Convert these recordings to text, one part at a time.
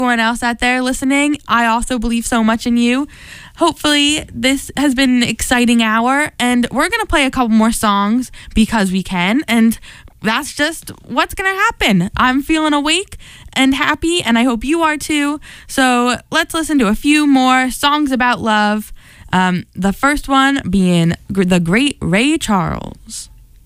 everyone else out there listening, I also believe so much in you. Hopefully, this has been an exciting hour, and we're going to play a couple more songs because we can, and that's just what's going to happen. I'm feeling awake and happy, and I hope you are too. So let's listen to a few more songs about love. The first one being the great Ray Charles.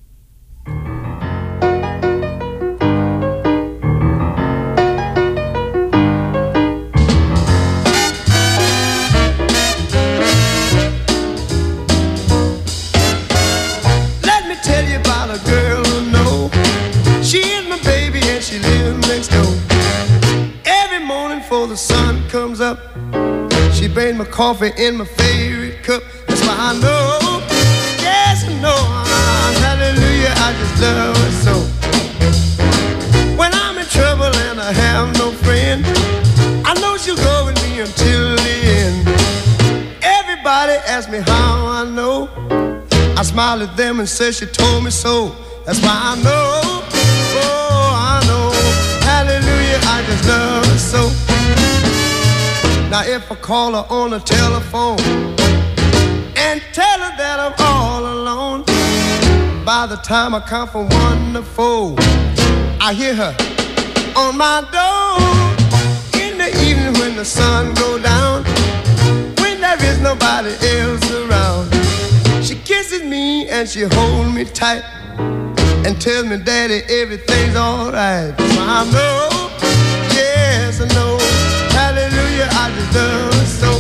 Before the sun comes up, she made my coffee in my favorite cup. That's why I know, yes I know, hallelujah, I just love her so. When I'm in trouble and I have no friend, I know she'll go with me until the end. Everybody asks me how I know, I smile at them and say she told me so. That's why I know, oh I know, hallelujah, I just love her so. Now if I call her on the telephone and tell her that I'm all alone, by the time I count from 1 to 4, I hear her on my door. In the evening when the sun goes down, when there is nobody else around, she kisses me and she holds me tight and tells me, Daddy, everything's alright. So I know, yes I know, hallelujah, I just love her so.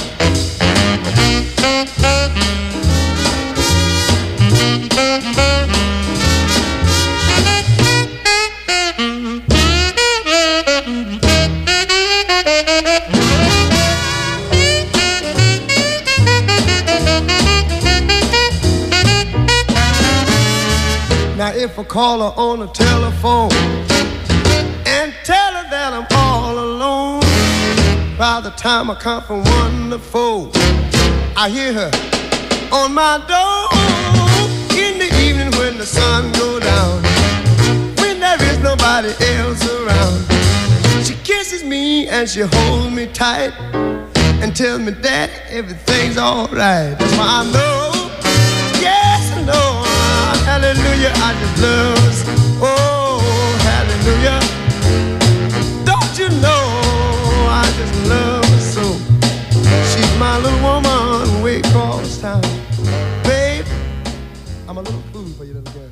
Now if I call her on the telephone and tell her that I'm all alone, by the time I count from 1 to 4, I hear her on my door. In the evening when the sun goes down, when there is nobody else around, she kisses me and she holds me tight and tells me that everything's alright. That's why I know, yes I know, hallelujah, I just love her. Oh, hallelujah, don't you know I just love her so. She's my little woman way across town. Babe, I'm a little fool for you, little girl.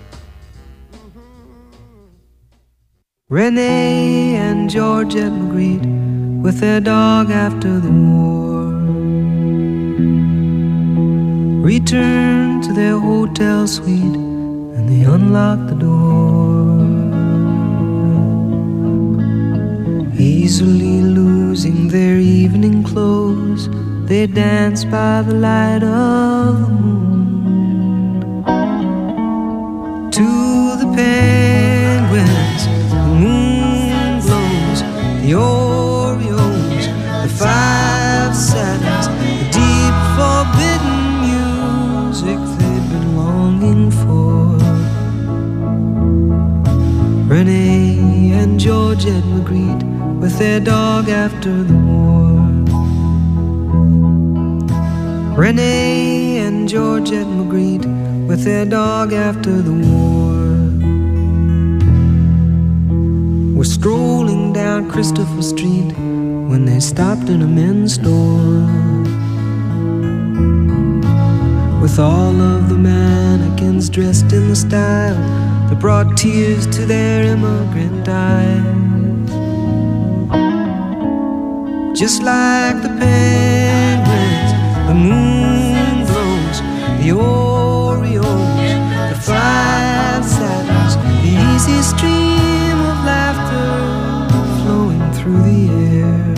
Renee and Georgette Magritte with their dog after the war returned to their hotel suite and they unlocked the door. Easily losing their evening clothes, they danced by the light of the moon. To the penguins, the moon glows, the Oreos, the 5 satins, the deep forbidden music they'd been longing for. Renee and Georgette Magritte with their dog after the war. Renee and Georgette Magritte with their dog after the war were strolling down Christopher Street when they stopped in a men's store. With all of the mannequins dressed in the style that brought tears to their immigrant eyes. Just like the penguins, the moon glows, the Oreos, the 5 satins, the easy stream of laughter flowing through the air.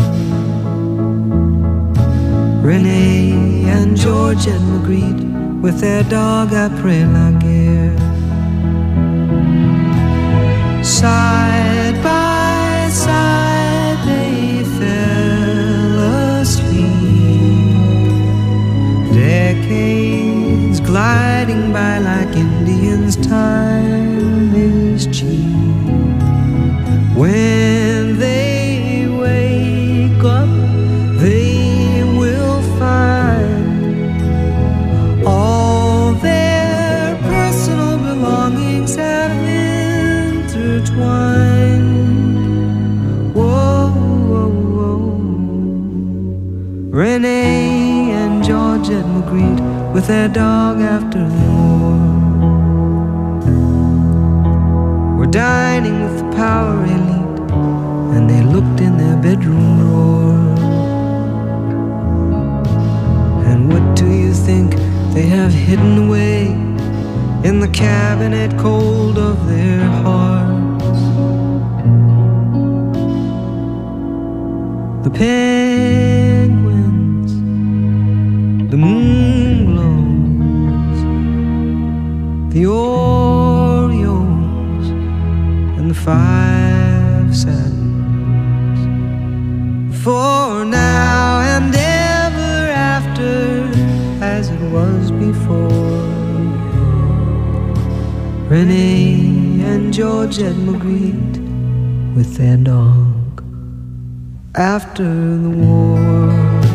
Renee and Georgette Magritte with their dog après la guerre. Side by side they fell asleep, decades gliding by like Indians, time is cheap. When they wake with their dog after the war. Were dining with the power elite, and they looked in their bedroom drawer. And what do you think they have hidden away in the cabinet cold of their hearts? The penguins, the moon glows, the Orioles, and the 5 Saturns. For now and ever after, as it was before, Renee and Georgette Magritte with their dog after the war.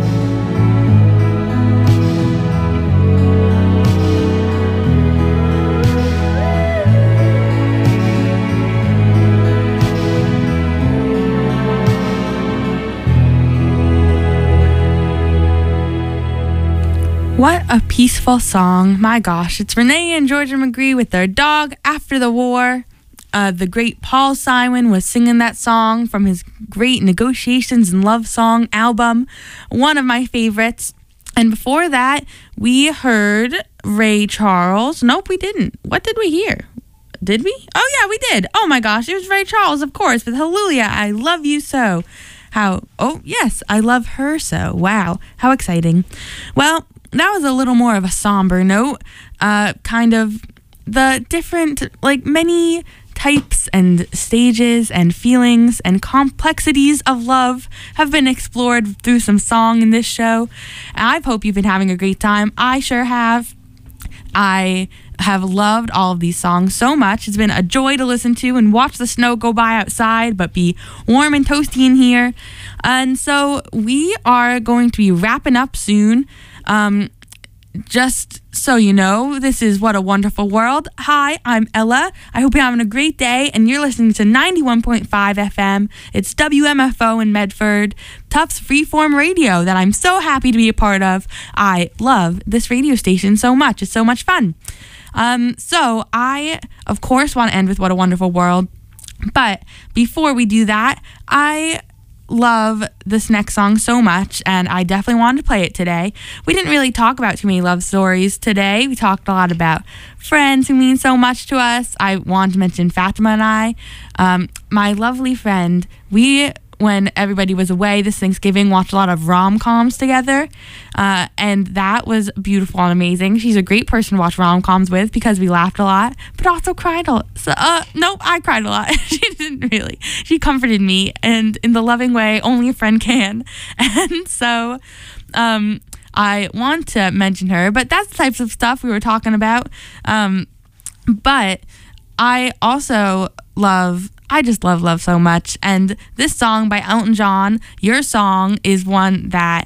What a peaceful song. My gosh, it's Renee and Georgia McGree with their dog after the war. The great Paul Simon was singing that song from his great Negotiations and Love Song album, one of my favorites. And before that, we heard Ray Charles. Nope, we didn't. What did we hear? Did we? Oh, yeah, we did. Oh, my gosh, it was Ray Charles, of course, with Hallelujah, I Love You So. Oh, yes, I love her so. Wow, how exciting. Well, that was a little more of a somber note, kind of the different, like many types and stages and feelings and complexities of love have been explored through some song in this show. And I hope you've been having a great time. I sure have. I have loved all of these songs so much. It's been a joy to listen to and watch the snow go by outside, but be warm and toasty in here. And so we are going to be wrapping up soon. Just so you know, this is What a Wonderful World. Hi, I'm Ella. I hope you're having a great day, and you're listening to 91.5 FM. It's WMFO in Medford, Tufts Freeform Radio that I'm so happy to be a part of. I love this radio station so much. It's so much fun. So I, of course, want to end with What a Wonderful World. But before we do that, I love this next song so much, and I definitely wanted to play it today. We didn't really talk about too many love stories today. We talked a lot about friends who mean so much to us. I wanted to mention Fatima and I, my lovely friend. We, when everybody was away this Thanksgiving, watched a lot of rom-coms together, and that was beautiful and amazing. She's a great person to watch rom-coms with because we laughed a lot, but also cried a lot. So, nope, I cried a lot. She didn't really. She comforted me, and in the loving way only a friend can. And so I want to mention her, but that's the types of stuff we were talking about. But I also I just love love so much. And this song by Elton John, Your Song, is one that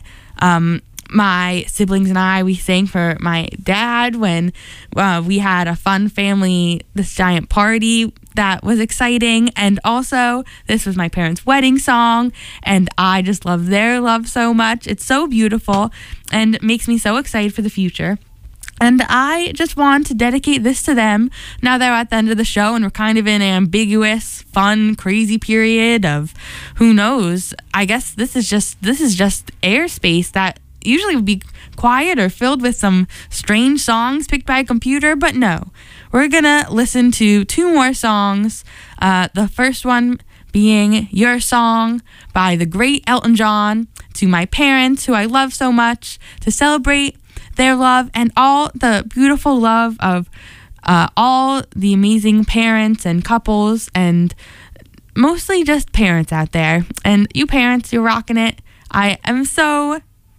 my siblings and I, we sang for my dad when we had a fun family, this giant party that was exciting. And also, this was my parents' wedding song, and I just love their love so much. It's so beautiful and makes me so excited for the future. And I just want to dedicate this to them now that we're at the end of the show and we're kind of in an ambiguous, fun, crazy period of who knows. I guess this is just airspace that usually would be quiet or filled with some strange songs picked by a computer, but no. We're gonna listen to 2 more songs. The first one being Your Song by the great Elton John, to my parents who I love so much, to celebrate their love and all the beautiful love of all the amazing parents and couples, and mostly just parents out there. And you parents, you're rocking it. I am so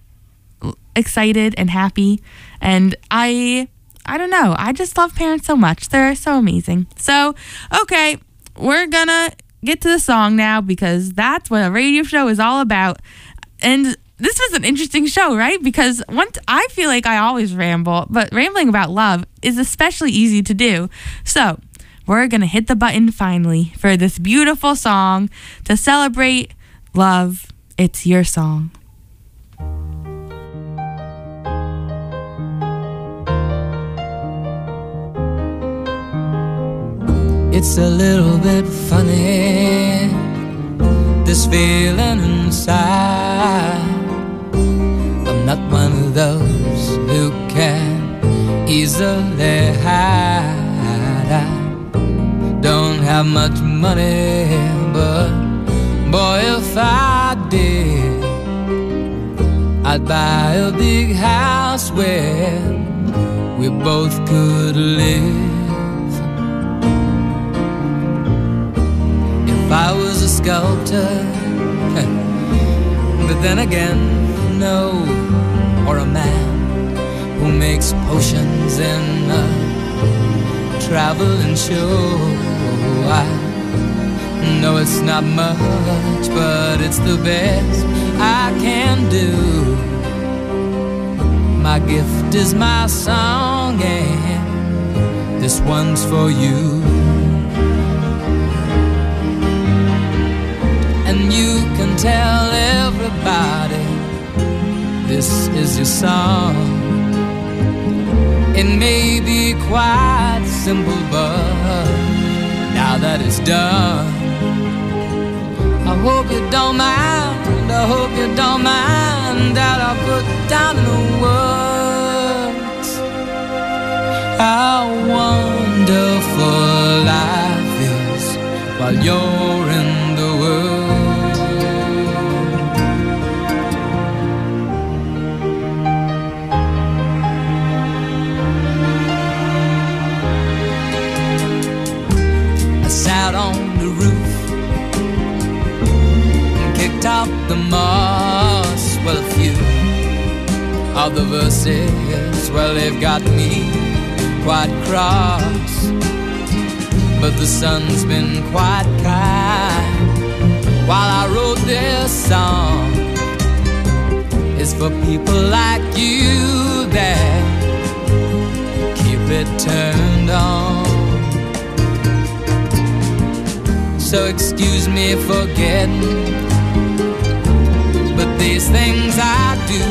excited and happy, and I don't know, I just love parents so much. They're so amazing. So, okay, we're gonna get to the song now because that's what a radio show is all about. And this was an interesting show, right? Because I feel like I always ramble, but rambling about love is especially easy to do. So we're going to hit the button finally for this beautiful song to celebrate love. It's Your Song. It's a little bit funny, this feeling inside. I'm not one of those who can easily hide. I don't have much money, but boy, if I did, I'd buy a big house where we both could live. If I was a sculptor, but then again, no, or a man who makes potions in a traveling show. I know it's not much, but it's the best I can do. My gift is my song, and this one's for you. And you can tell everybody this is your song. It may be quite simple, but now that it's done, I hope you don't mind, I hope you don't mind that I put down in the words how wonderful life is while you're in the world. I sat on the roof, kicked out the moss. Well, a few of the verses, well, they've got me quite cross, but the sun's been quite kind while I wrote this song. It's for people like you that keep it turned on. So excuse me for getting, but these things I do,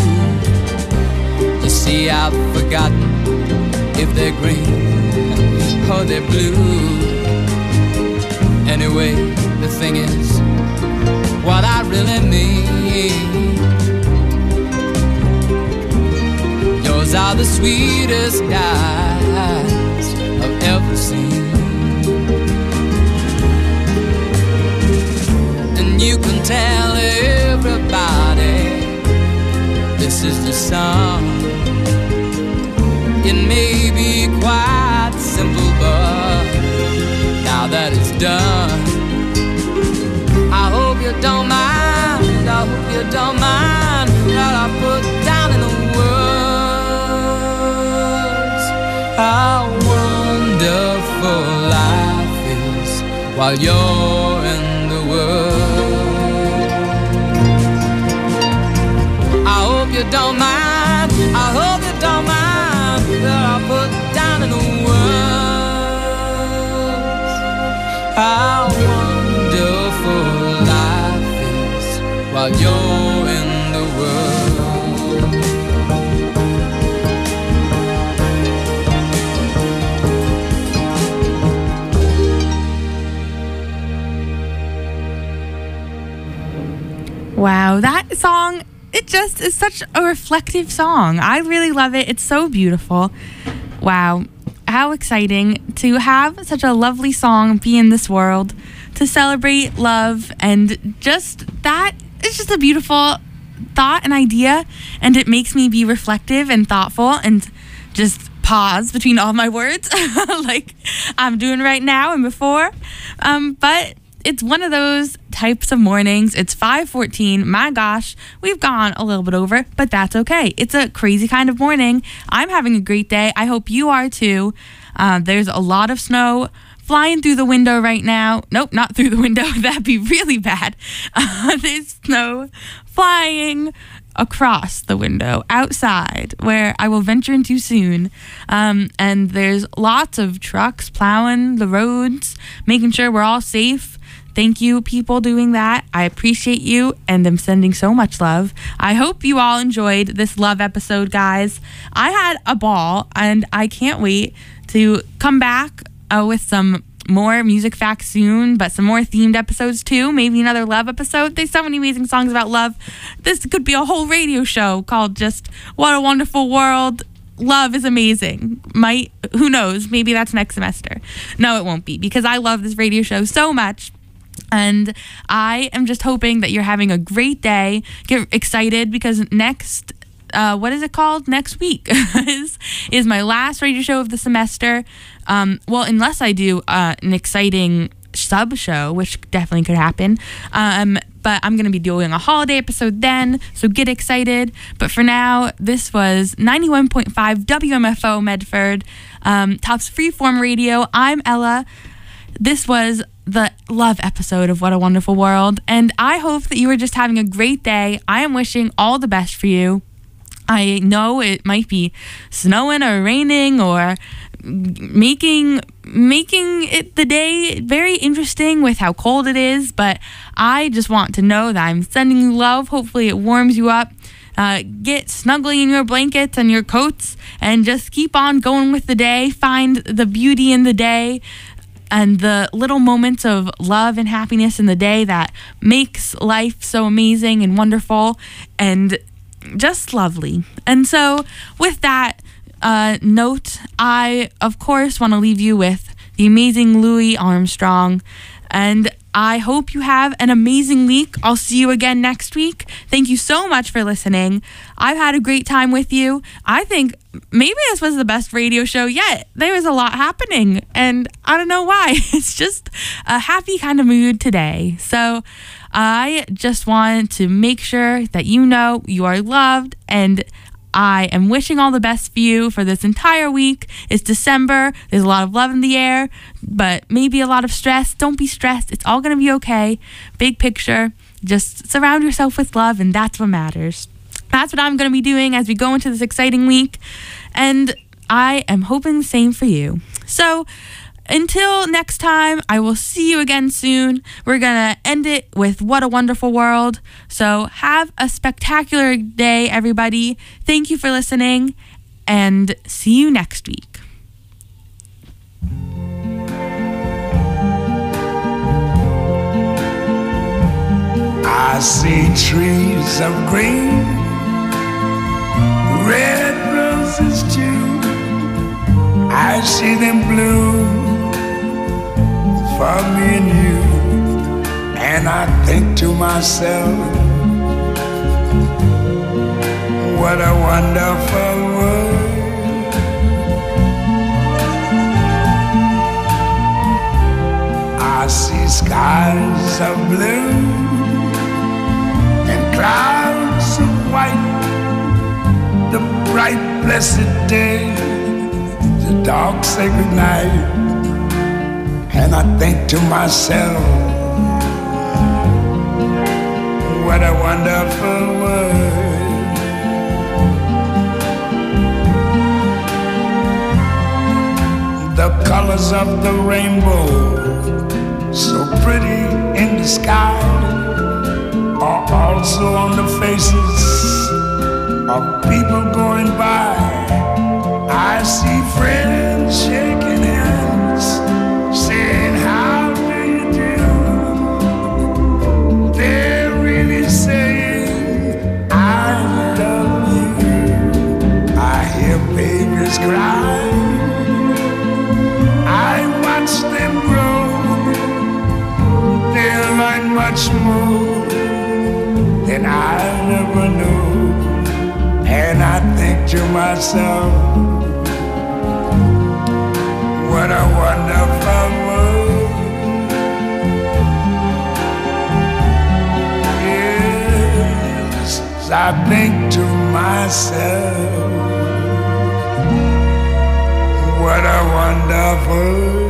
you see, I've forgotten if they're green or they're blue. Anyway, the thing is, what I really mean, yours are the sweetest eyes I've ever seen. And you can tell everybody this is the song. It may be quite simple, but now that it's done, I hope you don't mind, I hope you don't mind that I put down in the words how wonderful life is while you're in the world. I hope you don't mind, I hope you don't mind that I put down in the words how wonderful life is while you're in the world. Wow, that song, it just is such a reflective song. I really love it. It's so beautiful. Wow, how exciting to have such a lovely song be in this world, to celebrate love, and just that is just a beautiful thought and idea, and it makes me be reflective and thoughtful and just pause between all my words like I'm doing right now and before. But it's one of those types of mornings. It's 5:14. My gosh, we've gone a little bit over, but that's okay. It's a crazy kind of morning. I'm having a great day. I hope you are too. There's a lot of snow flying through the window right now. Nope, not through the window. That'd be really bad. There's snow flying across the window outside where I will venture into soon. And there's lots of trucks plowing the roads, making sure we're all safe. Thank you, people doing that. I appreciate you, and I'm sending so much love. I hope you all enjoyed this love episode, guys. I had a ball, and I can't wait to come back with some more music facts soon, but some more themed episodes too. Maybe another love episode. There's so many amazing songs about love. This could be a whole radio show called just What a Wonderful World. Love is amazing. Who knows? Maybe that's next semester. No, it won't be, because I love this radio show so much. And I am just hoping that you're having a great day. Get excited, because next week is my last radio show of the semester. Well, unless I do an exciting sub show, which definitely could happen. But I'm going to be doing a holiday episode then, so get excited. But for now, this was 91.5 WMFO Medford, Tufts Freeform Radio. I'm Ella. This was the love episode of What a Wonderful World, and I hope that you are just having a great day. I am wishing all the best for you. I know it might be snowing or raining or making it the day very interesting with how cold it is, but I just want to know that I'm sending you love. Hopefully it warms you up. Get snuggly in your blankets and your coats and just keep on going with the day. Find the beauty in the day and the little moments of love and happiness in the day that makes life so amazing and wonderful and just lovely. And so with that note, I of course want to leave you with the amazing Louis Armstrong, and I hope you have an amazing week. I'll see you again next week. Thank you so much for listening. I've had a great time with you. I think maybe this was the best radio show yet. There was a lot happening, and I don't know why. It's just a happy kind of mood today. So I just want to make sure that you know you are loved, and I am wishing all the best for you for this entire week. It's December. There's a lot of love in the air, but maybe a lot of stress. Don't be stressed. It's all going to be okay. Big picture. Just surround yourself with love, and that's what matters. That's what I'm going to be doing as we go into this exciting week, and I am hoping the same for you. So until next time, I will see you again soon. We're going to end it with What a Wonderful World. So have a spectacular day, everybody. Thank you for listening, and see you next week. I see trees of green, red roses too. I see them bloom for me and you, and I think to myself, what a wonderful world. I see skies of blue and clouds of white, the bright blessed day, the dark sacred night. And I think to myself, what a wonderful world. The colors of the rainbow, so pretty in the sky, are also on the faces of people going by. I see friends shaking hands, saying, how do you do? They're really saying, I love you. I hear babies cry, I watch them grow. They'll learn much more than I never knew. And I think to myself, what a wonderful world. Yes, I think to myself, what a wonderful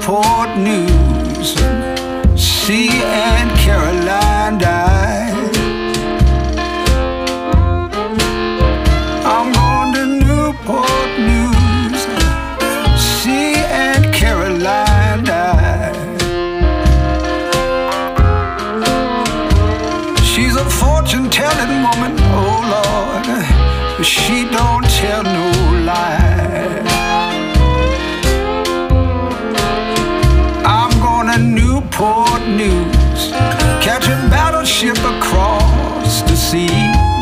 Newport News. C. and Caroline died. I'm going to Newport News. C. and Caroline died. She's a fortune-telling woman, oh Lord, but she don't tell no lie. I'm going to Newport News, catch a battleship across the sea.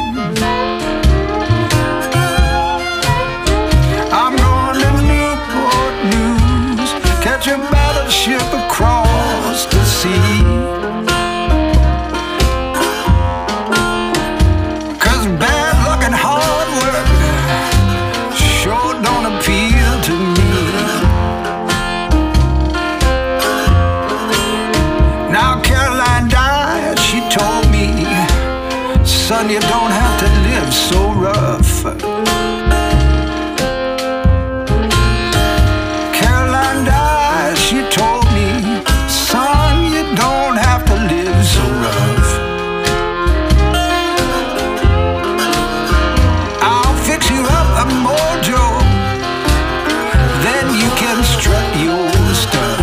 I'm going to Newport News, catch a battleship across the sea. Son, you don't have to live so rough. Caroline died, she told me, son, you don't have to live so rough. I'll fix you up a mojo, then you can strut your stuff.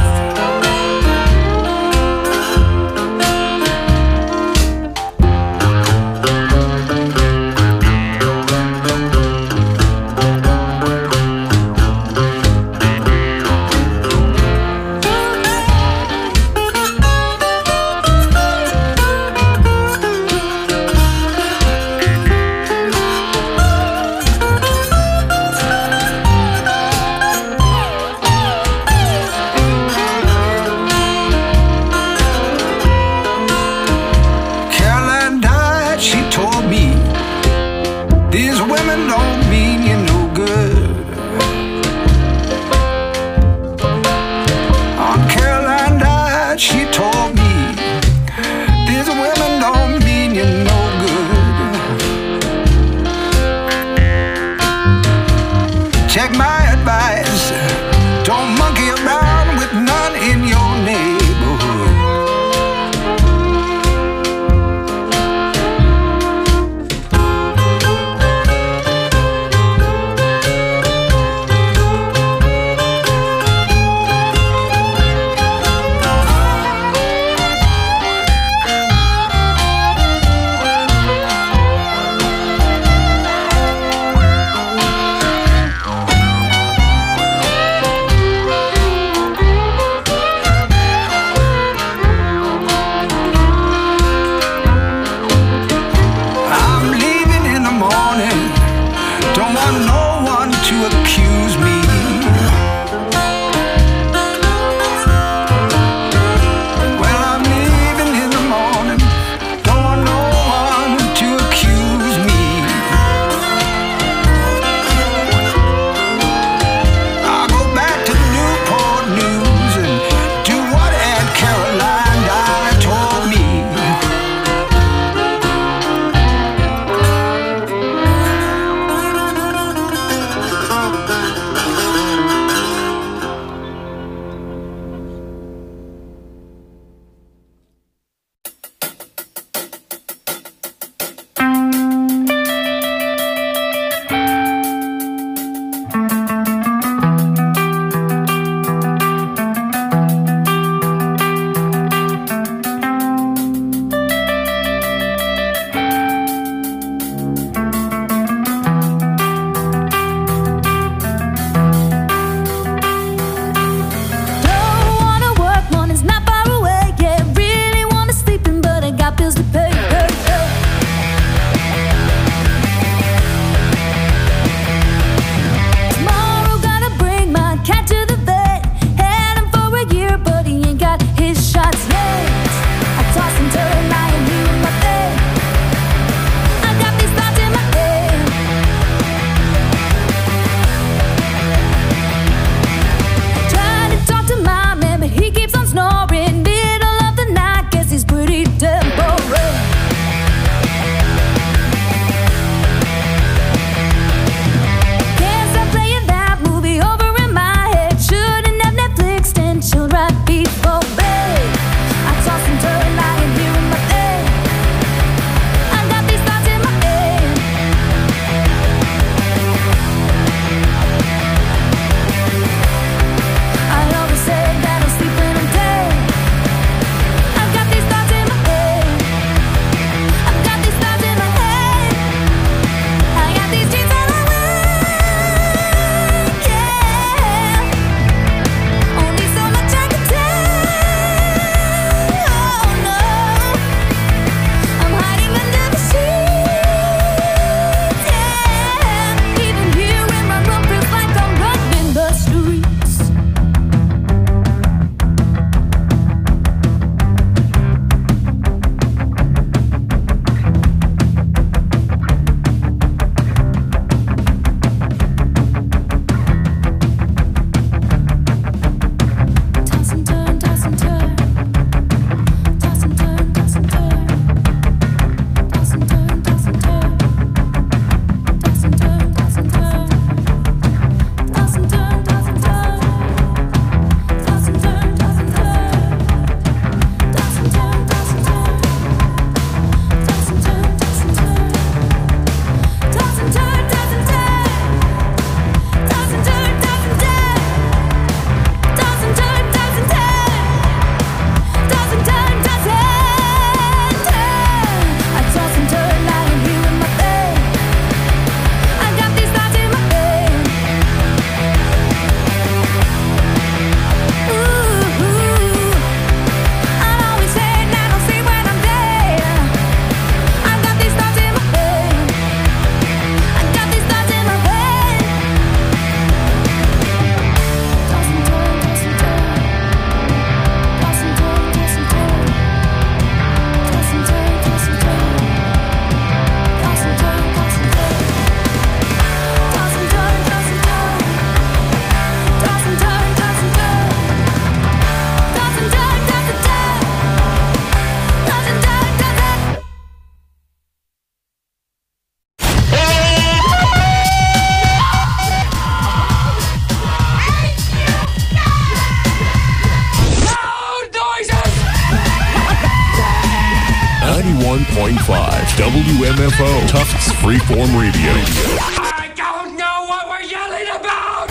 101.5 WMFO, Tufts Freeform Radio. I don't know what we're yelling about!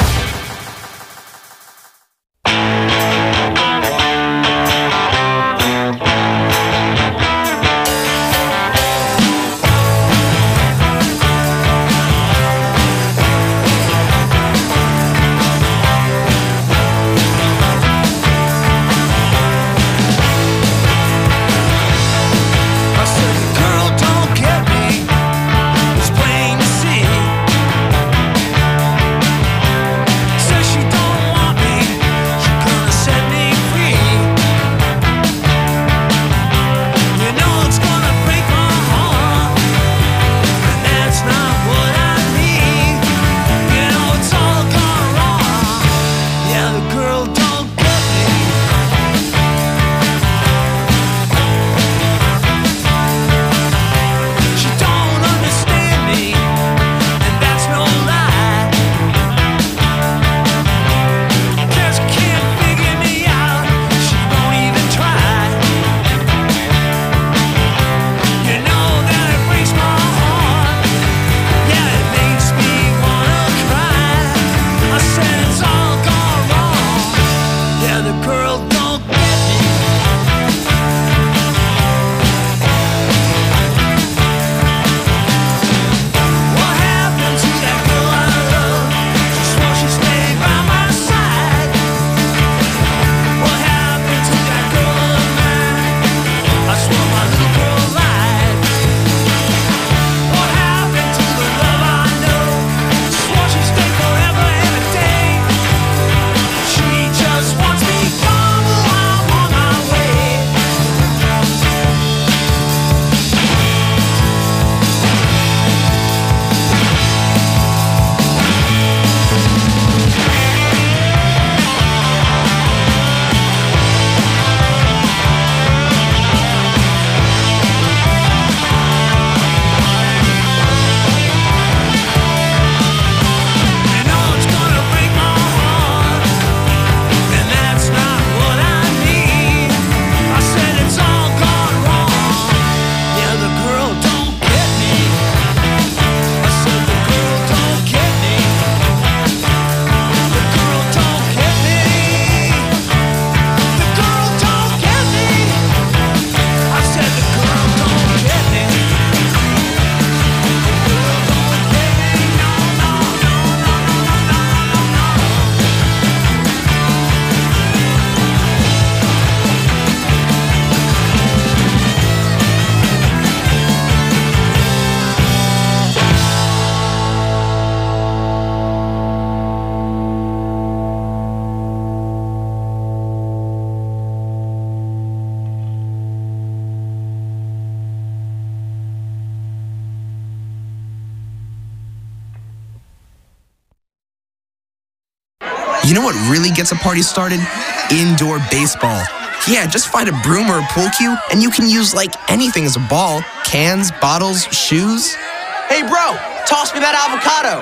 You know what really gets a party started? Indoor baseball. Yeah, just find a broom or a pool cue, and you can use like anything as a ball. Cans, bottles, shoes. Hey bro, toss me that avocado.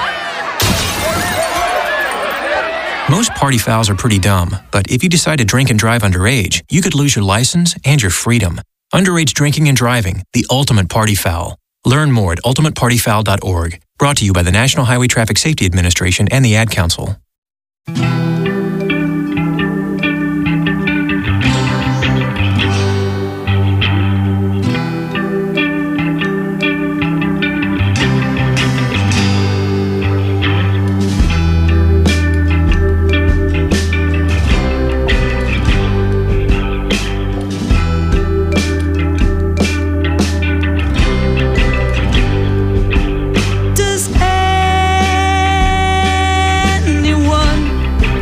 Most party fouls are pretty dumb, but if you decide to drink and drive underage, you could lose your license and your freedom. Underage drinking and driving, the ultimate party foul. Learn more at ultimatepartyfoul.org. Brought to you by the National Highway Traffic Safety Administration and the Ad Council. Does anyone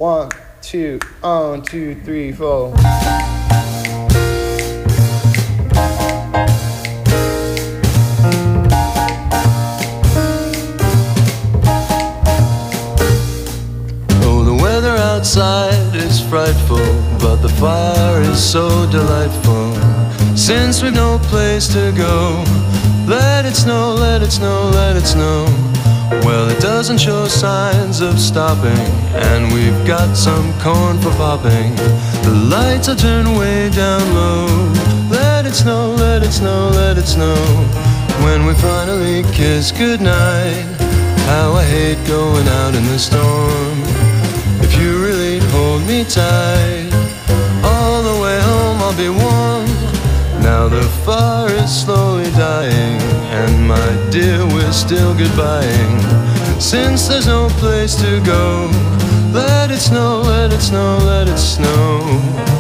1, 2, 1, 2, 3, 4. Oh, the weather outside is frightful, but the fire is so delightful. Since we've no place to go, let it snow, let it snow, let it snow. Well, it doesn't show signs of stopping, and we've got some corn for popping. The lights are turned way down low. Let it snow, let it snow, let it snow. When we finally kiss goodnight, how I hate going out in the storm. If you really hold me tight, all the way home I'll be warm. Now the fire is slowly dying, and my dear, we're still goodbying. Since there's no place to go, let it snow, let it snow, let it snow.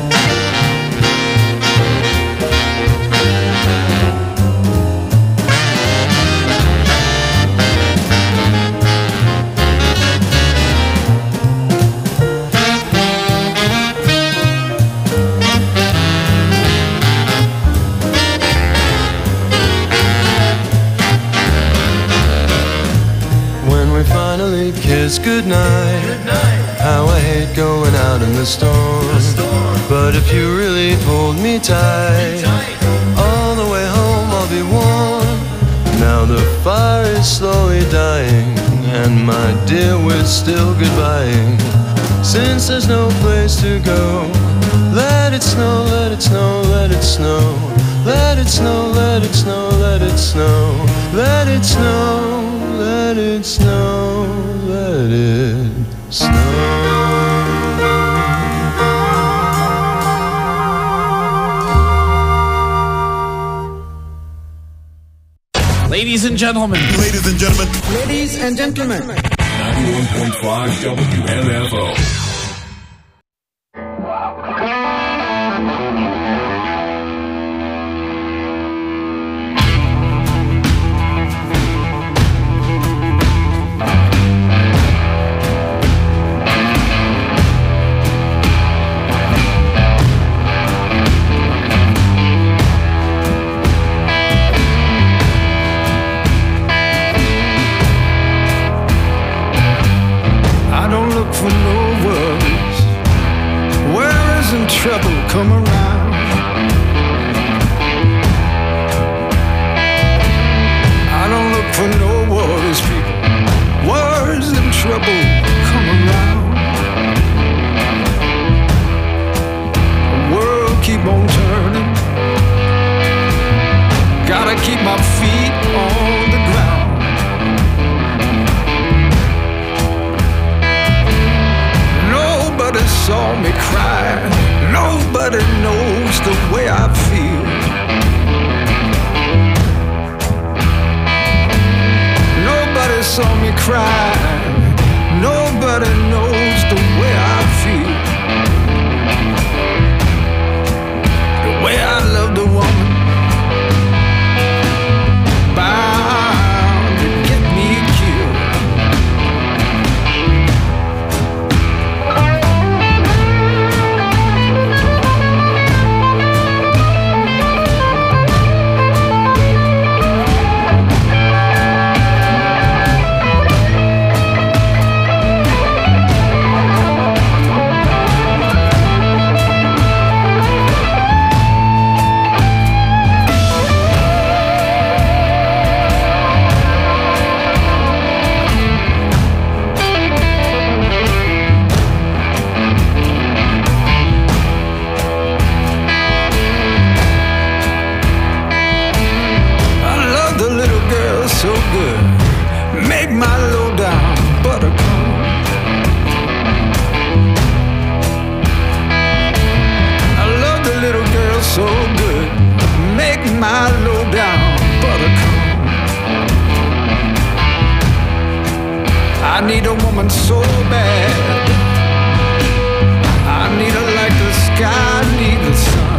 Kiss goodnight. How I hate going out in the storm. But if you really hold me tight, all the way home I'll be warm. Now the fire is slowly dying, and my dear, we're still goodbying. Since there's no place to go, let it snow, let it snow, let it snow. Let it snow, let it snow, let it snow. Let it snow, let it snow, let it snow. Ladies and gentlemen. Ladies and gentlemen. Ladies and gentlemen. 91.5 WMFO. Trouble come around. I don't look for no worries, people. Worries and trouble come around. The world keep on turning. Gotta keep my feet on the ground. Nobody saw me cry. Nobody knows the way I feel. Nobody saw me cry. Nobody knows the way I feel. The way I love the woman bound to get me killed. I need a woman so bad. I need her like the sky needs the sun.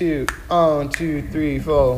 2, 1, 2, 3, 4.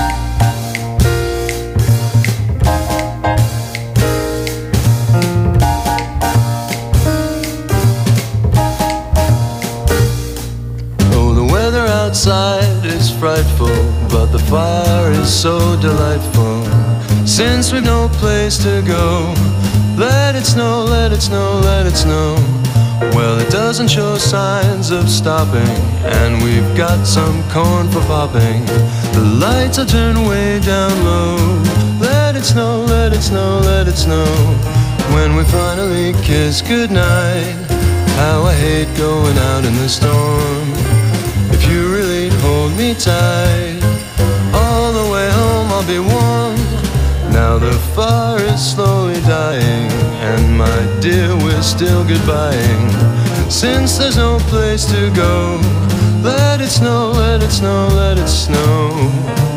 Oh, the weather outside is frightful, but the fire is so delightful. Since we've no place to go, let it snow, let it snow, let it snow. Well, it doesn't show signs of stopping, and we've got some corn for popping. The lights are turned way down low. Let it snow, let it snow, let it snow. When we finally kiss goodnight, how I hate going out in the storm. If you really hold me tight, all the way home I'll be warm. Now the fire is slowly dying, and my dear, we're still goodbying. Since there's no place to go, let it snow, let it snow, let it snow.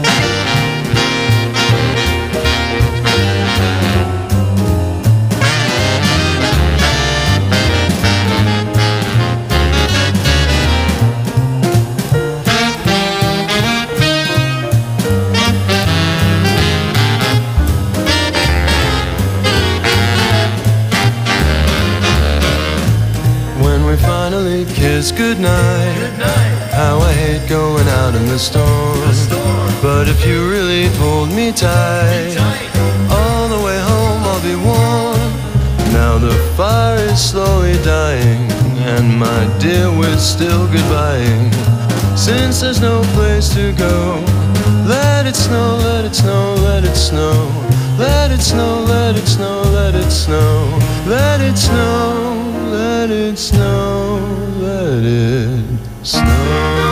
Finally kiss goodnight. How I hate going out in the storm. But if you really hold me tight, all the way home I'll be warm. Now the fire is slowly dying, and my dear, we're still goodbying. Since there's no place to go, let it snow, let it snow, let it snow. Let it snow, let it snow, let it snow. Let it snow, let it snow, let it snow.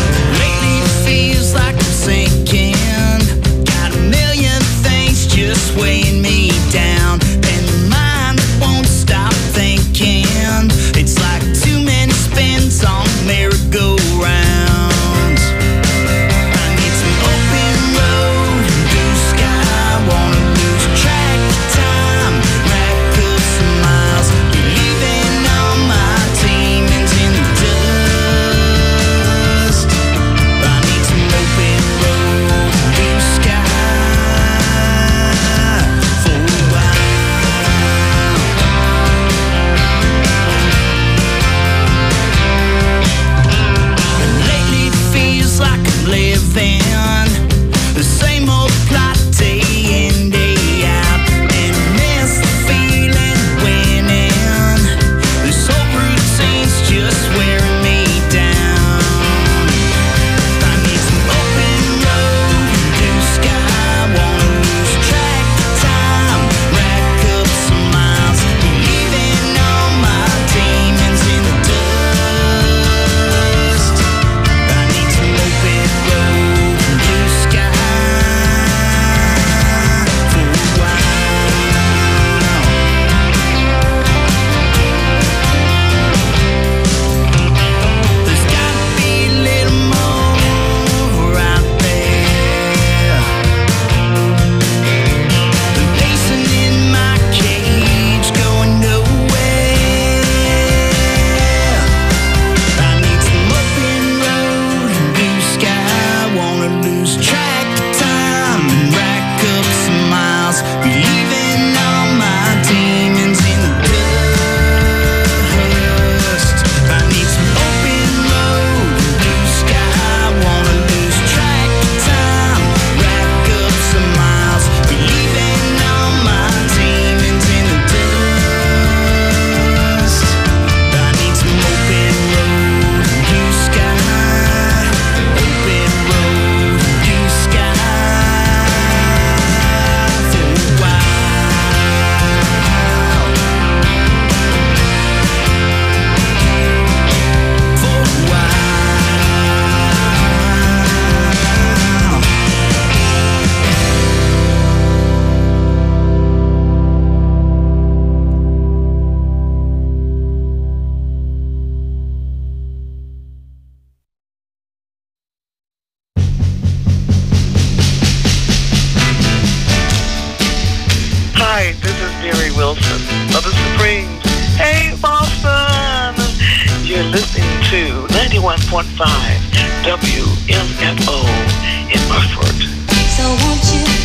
Just 91.5 WMFO in Hartford. So won't you